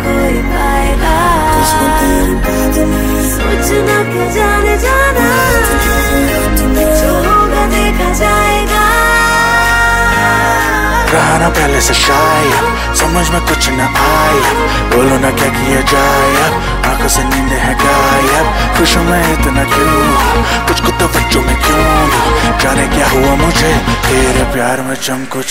कोई पाएगा, सोचना क्या जाने जाना, जो होगा देखा जाएगा। रहा ना पहले से शायद, समझ में कुछ न आया, बोलो ना क्या किया जाए, आंखों से नींद है गायब। खुश हूँ मैं इतना क्यों, कुछ को तवज्जो में क्यों, जाने क्या हुआ मुझे, तेरे प्यार में चमको